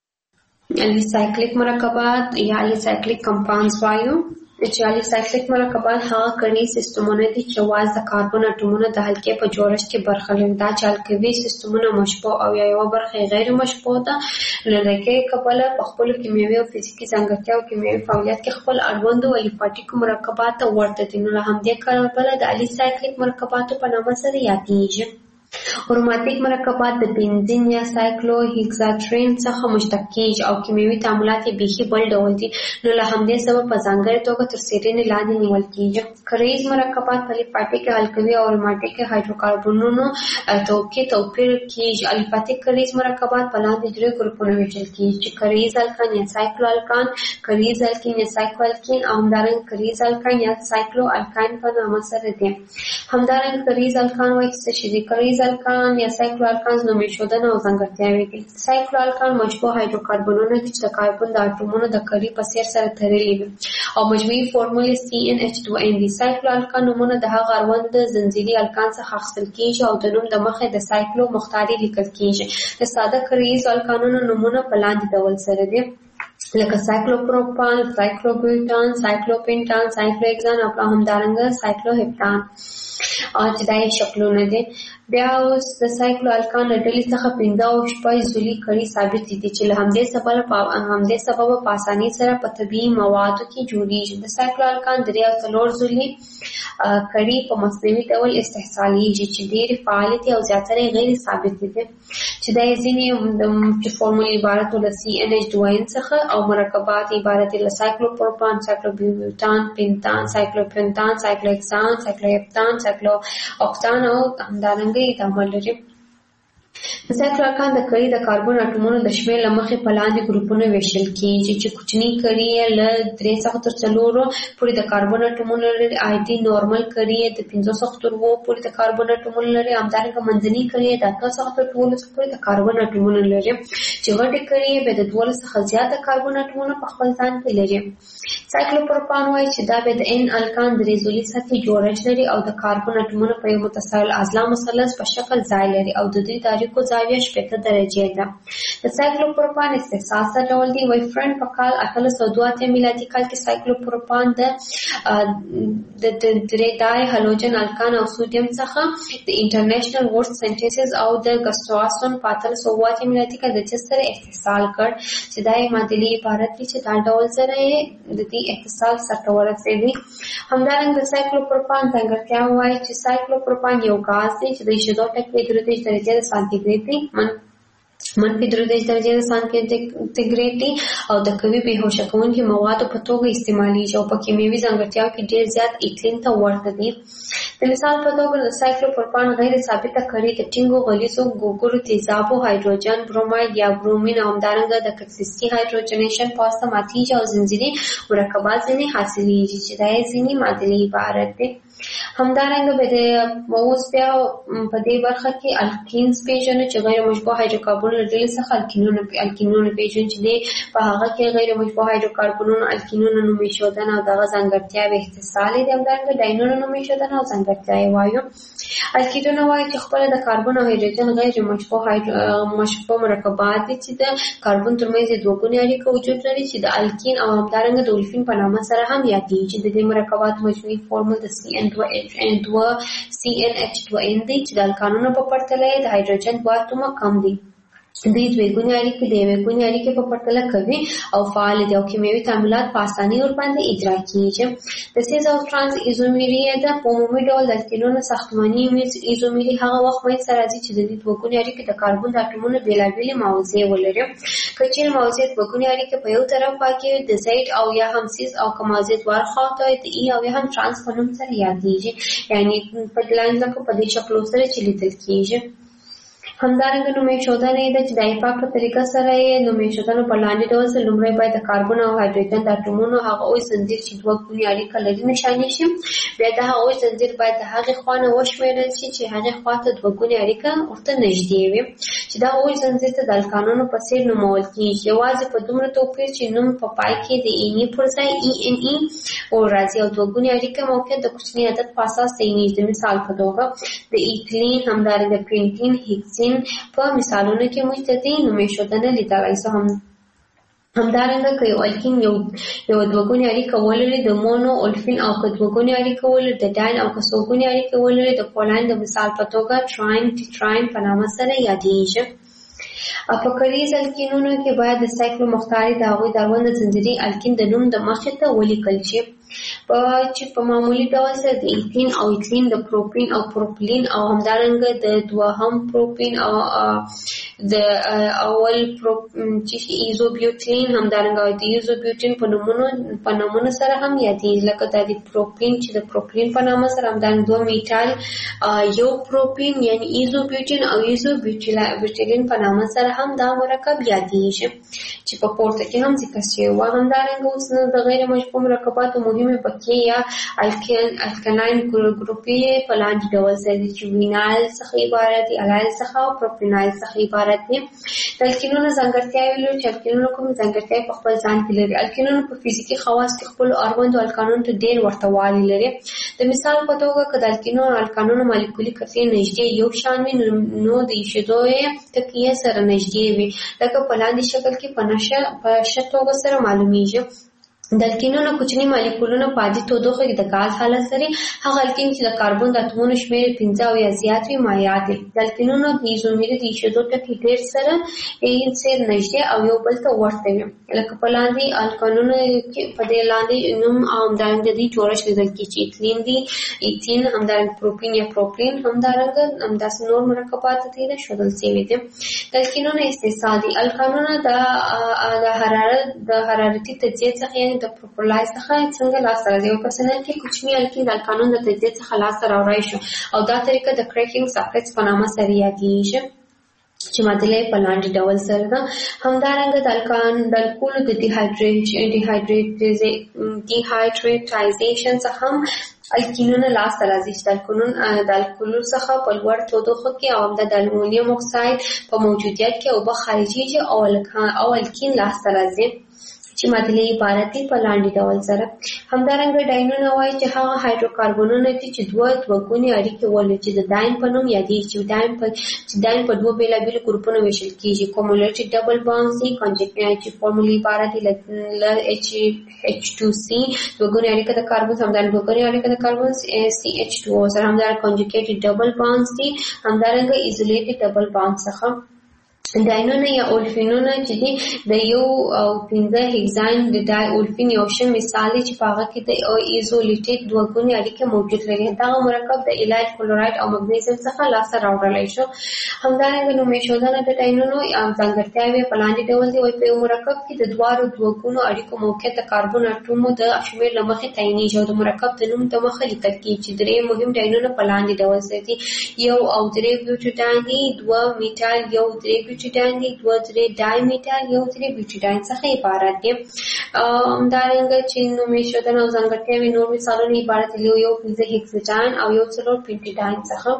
الیسایکلیک مرکبات یا الیسایکلیک کمپاونډز وایو چې الیسایکلیک مرکبات هغه کړي سیستمونه دي چې واز د کاربن اټومونو د حلقې په جوړښت کې برخه لري. دا چې الکوي سیستمونه مشبوع او یا یو برخه غیر مشبوع ده لکه کبله په خپل کیمیاوي او فزیکي ځانګړتیا او کیمیاوي فعالیت کې خپل اړوند او الیفاتیک مرکبات ورته دي. نو همدې کاربله د الیسایکلیک مرکباتو په نامه سره یادېږي. اروماتیک مرکبات د بنزین یا سایکلو هیکساترین څخه مشتق کیږي او کیمیاوي تعاملات یې بیخي بل ډول دي. نو له همدې سبب په ځانګړې توګه تر څېړنې لاندې نیول کیږي. کریز مرکبات په الیفاتیک الکلي او اروماتیک هایدروکاربنونو توپیر کیږي. الیفاتیک کریز مرکبات په لاندې درې ګروپونو ویشل کیږي چې کریز الکان یا سایکلو الکان، کریز الکین یا سایکلو الکین او همدارنګه کریز الکان یا سایکلو الکان په نامه سره دي. همدارنګه کریز الکان وایي چې د کریز الکان یا سایکلو الکانز نوم ایښودنه او ځانګړتیاوې دي. سایکلو الکان مشبوع هایدروکاربنونه دي چې د کاربن د اټومونو د کړي په څېر سره تړلي وي او مجموعي فورمول CnH2n دي. سایکلو الکان نومونه د هغه اړوند د زنځیري الکان څخه اخیستل کیږي او د نوم د مخې د سایکلو مختاري لیکل کیږي. د ساده کړیز الکانونو نومونه په لاندې ډول سره دي لکه سایکلوپروپان، سایکلوبیوټان، سایکلوپینټان، سایکلوهکسان او همدارنګه سایکلوهپتان چې دا یې شکلونه دي. بیا اوس د سایکلو الکان له ډلې څخه 15 او 6 عضوي کړي ثابت دي چې له همدې سببه په اسانۍ سره په طبیعي موادو کې جوړیږي. د سایکلو الکان 3 او 4 عضوي کړي په مصنوعي ډول استحصالیږي چې ډېرې فعالې دي او زیاتره غیر ثابت دي چې دا یې ځینې چې فورمول عبارت له CnH2n څخه او مرکبات عبارت له سایکلوپروپان، سایکلوبیوټان، پینتان، سایکلوپینتان، سایکلوهکسان، سایکلوهپتان، سایکلوهکتان او همدارنګه تعامل لري. د سایکلو الکان د کړي د کاربن اټومونو د شمېر له مخې په لاندې ګروپونو ویشل کیږي چې کوچني کړي یې له 3 څخه تر 4 پورې د کاربن اټومونو لري. آیدي نورمل کړي یې د 5 څخه تر 7 پورې د کاربن اټومونو لري. همدارنګه منځني کړي یې د 8 څخه تر 12 پورې د کاربن اټومونو لري چې غټي کړي یې به د 12 څخه زیات کاربن اټومونو په خپل ځان کې لري. سایکلوپروپان وایي چې دا به د N الکان د ریزولي سطحې جوړښت لري او د کاربن اټومونو په یو متصل اضلاع مثلث په شکل ځای لري او د دوی د اړیکو 2.8 درجې ده. د سایکلوپروپان استحصال څه ډول دی؟ وای فرند په کال 1882 میلادي کال کې سایکلوپروپان د دای هالوجن الکان او سودیم څخه د انټرنیشنل ورډ سنټیسز او د ګسټواسون په 1880 میلادي کال د سره استحصال کړ چې دای معادلې عبارت دي چې دا ډول سره د دې اتصال سره ورسېږي. همدارنګه د سایکلوپروپان ځانګړتیا وایي چې سایکلوپروپان یو غاز دی چې د 1.3 درجې سانتیګریډ دی، منفي 3 درجې سانتیګریډ دی او د قوي بېهوشه کوونکي موادو په توګه استعمالیږي او په کیمیاوي ځانګړتیاو کې ډېر زیات ایتلین ته ورته دي. د مثال په توګه د سایکلوپروپان غیر ثابته کړي د ټینګو غلیظو ګوګړو تیزابو هایدروجن بروماید یا برومین او همدارنګه د کلسیسي هایدروجنیشن په واسطه ماتیږي او ځنځیري مرکبات ځینې حاصلیږي چې دا یې ځینې معادلې عبارت دي. همدارنګه به د اوس بیا په دې برخه کې الکینز پیژنو چې غیر مشبوع هایدروکاربن له ډلې څخه الکینونه پیژنو چې په هغه کې غیر مشبوع هایدروکاربنونو الکینونه نومې ښودنه او دغه ځانګړتیاوې اتصال دي. همدارنګه ډاینونه نومې ښودنه او ځانګړتیاوې وایو. الکینونه وایي چې خپله د کاربن او هایدروجن غیر مشبوع مرکبات دي چې د کاربن ترمنځ دوه ګونې اړیکه وجود لري چې د الکین او همدارنګه د اولفین په نامه سره هم یادېږي. د دې مرکباتو مجموعي فورمول د CN2H2N دی چې د الکانونو په پرتله د هایدروجن 2 اتومه کم دي. دوی دوه ګونې اړیکې د یوې ګونې اړیکې په پرتله کوي او فعال دي او کیمیاوي تعاملات په اسانۍ ورباندې اجرا کیږي. د سیز او ترانس ایزومری د عمومي ډول د الکینونو ساختماني ایزومری هغه وخت منځته راځي چې د دې دوه ګونې اړیکې د کاربن د اټومونو بېلابېلې موضوع ولري. که چیرې موضوع دوه ګونې اړیکې په یو طرف کې د زید او یا هم سیز او که موضوع دوه خواته د ای او یا هم ترانس په نوم سره یادېږي، یعنې په لاندې لکه په دې شکلو سره چې لیدل کیږي. همدارنګه نومې ښودنه ده چې د ایپاک په طریقه سره یې نومې ښودنه په لاندې ډول سره لومړی باید د کاربن او هایدروجن د اټومونو هغه اوږد ځنځیر چې دوه ګونې اړیکه لري نښاني شي. بیا د هغه اوږد ځنځیر باید د هغې خوا نه وشمېرل شي چې هغې خوا ته دوه ګونې اړیکه ورته نږدې وي چې دا اوږد ځنځیر ته د الکانونو په څېر نومول کېږي، یوازې په دومره توپیر چې نوم په پای کې د ایني پر ځای ENE راځي او دوه ګونې اړیکه موقعیت د کوچني عدد په اساس تعینېږي. د مثال په توګه د ایتلین همدارنګه پینټین هیکسین په مثالونو کې موږ ته دې نومې ښودنه لیدلای شو. همدارنګه که یو الکین یو دوه ګونې اړیکه ولري د مونو اولفین او که دوه ګونې اړیکه ولري د ډاین او که څو ګونې اړیکه ولري د پولین د مثال په توګه تراین ټیټراین په نامه سره یادېږي. په کلیز الکینونو کې باید د سایکلو مختاري د هغوی د اړوند ځنځیري الکین د نوم د مخې ته ولیکل شي چې په معمولي ډول سره د ایتین او ایتلین د پروپین او پروپلین او همدارنګه د دوهم پروپین او د اول چې ایزوبیوټین همدارنګه د ایزوبیوټین په نومونو سره هم یادېږي، لکه د پروپین چې د پروپلین په نامه سره همدارنګه دوه میټال یو پروپین یعنی ایزوبیوټین او ایزوبیوټیلین په نامه سره هم دا مرکب یادېږي چې په پورته کې هم ذکر شوی و. همدارنګه اوس د غیر مشبوع مرکباتو مهمې پکې یا الکلاین ګروپي په لاندې ډول سره دي چې وینایل څخه عبارت دي، الایل څخه او پروپینایل څخه عبارت دي. د الکینونو ځانګړتیاوې لري چې الکینونو کومې ځانګړتیاوې په خپل ځان کې لري. الکینونو په فزیکي خواص کې خپلو اړوندو الکانونو ته ډېر ورته والی لري. د مثال په توګه که د الکانونو مالیکولي کتلې نږدې یو شان وي نو د ایشېدو یې تکیه سره نږدې وي، لکه په لاندې شکل کې په ښه توګه سره معلومیږي. د الکینونو کوچني مالیکولونه په عادي تودوخه کې د غاز حالت لري. هغه الکین چې د کاربن د اتومونو شمېر 15 او یا زیات وي مایع دي. د الکینونو د ایزومري د ایشېدو ټکي ډېر سره نږدې او یو بل ته ورته وي، لکه په لاندې الکانونو کې په دې لاندې نوم او همدارنګه د دې جوړښت لیدل کېږي چې ایتلین دي، ایتین همدارنګه پروپین یا پروپلین همدارنګه همداسې نور مرکبات دي ښودل شوي دي. د الکینونو استحصال دي. الکانونه د حرارتي تجزیې څخه یعنې د پروپلای څخه څنګه لاسته راځي. یو پرسنل کې کوچني الکین د الکانون د تجزیې څخه لاسته راوړی شو او دا طریقه د کریکینګ ساکټس په نامه سره یادېږي چې معادله په لاندې ډول سره ده. همدارنګه د الکولو د ډیهایډریټایزیشن څخه هم الکینونه لاسته راځي چې د الکولو څخه په لوړ تودوخه کې او د المونیم اکساید په موجودیت کې اوبه خارجېږي او الکین لاسته راځي چې چې معادلې عبارت دي په لاندې ډول سره. همدارنګه ډاینونه وایي چې هغه هایدروکاربنونه دي چې دوه ګونې اړیکې ولري چې د داین په نوم یادېږي چې داین په دوه بېلابېلو ګروپونو ویشل کېږي. کومولټي ډبل بانډز دي چې فارمولې عبارت دي له H2C دوه ګونې اړیکه د کاربن همدارنګه دوه ګونې اړیکه د کاربن CH2O سره همدارنګه کنجوګیټډ ډبل بانډز دي همدارنګه ایزولیټډ ډبل بانډ څخه. ډاینونه یا اولفینونه چې دي د 1 او 15 هیگزاین د ډای اولفین یو شه مثال دی چې په هغه کې د ایزولیټډ دوه ګونې اړیکې موجود لري. دا مرکب د الایل کلورایډ او مګنیزیم څخه لاسته راوړل شو. همدارنګه نو میشودنه د ډاینونو ځانګړتیاوې په لاندې ډول دي. په یو مرکب کې د دوه ګونو اړیکو موقعیت د کاربن اټومو د شمېر له مخې تعینېږي او د مرکب د نوم د مخه لیکل کېږي چې درې مهم ډاینونه په لاندې ډول دي. 1 او 3 بیوټیډاین دي، 2 میټال، 1 3 بیوټیډاین دي، 2 3 ډای میټال، 1 3 بیوټیډاین څخه عبارت دي. همدارنګه چې نومې شودنه او ځانګړتیاوې نور مثالونه عبارت دي 1 15 هیکساډاین او 1 4 پینټیډاین څخه.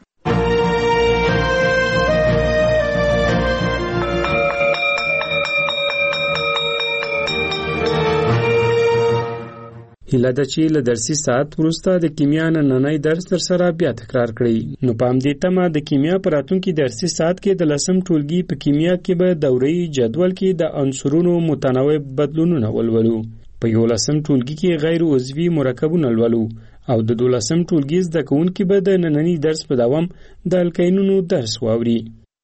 هیله ده چې له درسي ساعت وروسته د کیمیا نننی درس در سره بیا تکرار کړئ. نو په همدې تمه د کیمیا په راتلونکي درسي ساعت کې د 10م ټولګي په کیمیا کې به دوره‌یي جدول کې د عنصرونو متنوع بدلونونه ولولو. په 11م ټولګي کې غیر عضوي مرکبونه ولولو او د 12م ټولګي زده کوونکي به د نننی درس په دوام د الکینونو درس واوري.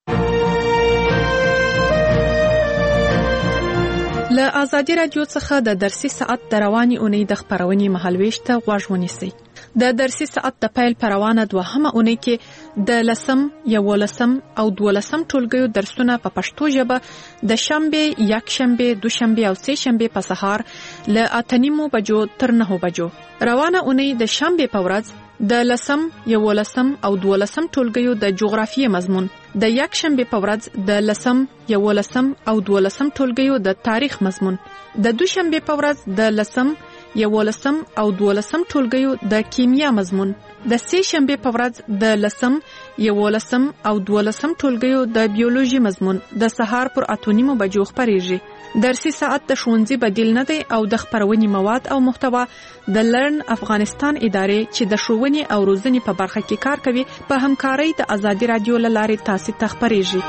له آزادي رادیو څخه د درسي ساعت د رواني اونۍ د خبرونې مهالويش ته غوږ ونیسئ. د درسي ساعت د پیل پروانه دوهمه اونۍ کې د 10م، 11م او 12م ټولګیو درسونه په پښتو ژبه د شنبه، یکشنبه، دوشنبه او سه شنبه په سهار له 8:30 بجو تر 9 بجو. روانه اونۍ د شنبه په ورځ د 10م، 11م او 12م ټولګیو د جغرافیې مضمون، د یکشنبه په ورځ د 10م، 11م او 12م ټولګیو د تاریخ مضمون، د دوشنبه په ورځ د 10م، 11م او 12م ټولګیو د کیمیا مضمون، د سه شنبه په ورځ د 10م، 11م او 12م ټولګیو د بیولوژي مضمون د سهار پر 8:30 بجو خبريږي. درسي ساعت د ښوونځي بدیل نه دی او د خبرونې مواد او محتوا د لرن افغانستان ادارې چې د ښوونې او روزنې په برخه کې کار کوي په همکارۍ د آزادي رادیو لارې تاسو ته خبريږي.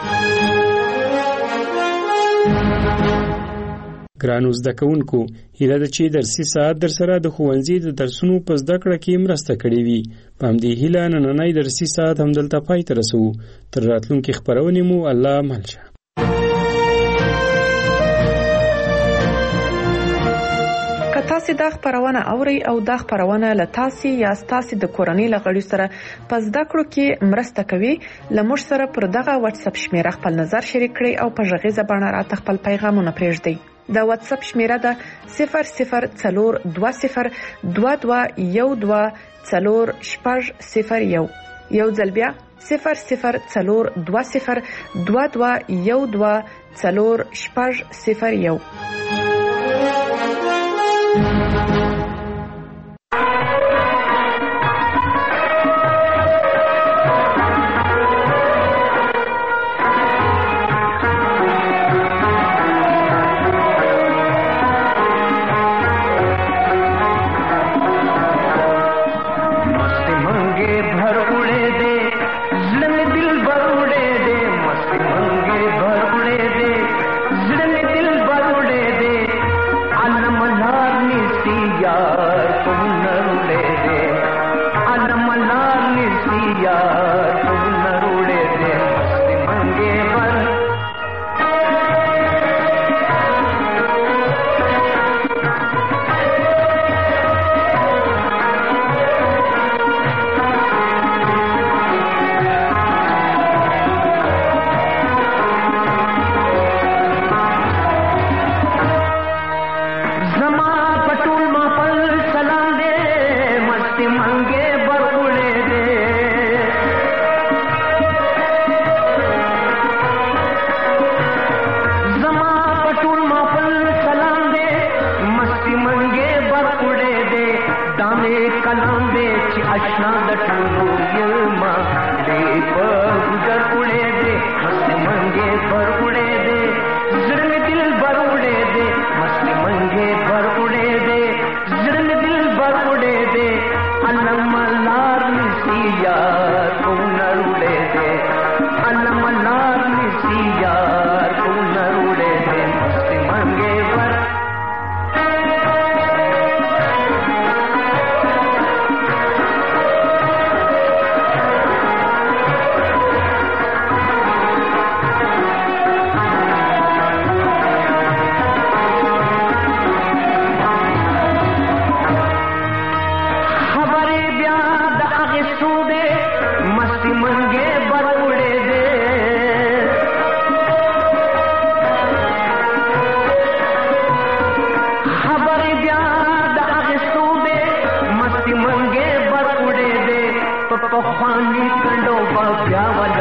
ګرانو زده کوونکو، هیله ده چې درسي ساعت در سره د ښوونځي د درسونو په زده کړه کې مرسته کړې وي. په همدې هیله نننی درسي ساعت همدلته پای ته رسوو. تر راتلونکي خبرونې مو الله مل شه. که تاسو دا خبرونه اورئ او دا خبرونه له تاسو یا تاسو د کورنۍ لغړي سره په زده کړو کې مرسته کوي، لمر سره پر دغه واتس اپ شمیره خپل نظر شریک کړئ او په ژغیزه باندې راته خپل پیغامونه پرېږدئ. د واتس اپ شمیره ده 004222124001. یو ځل بیا 004222124001. दिल भर उड़े दे बग्या वाला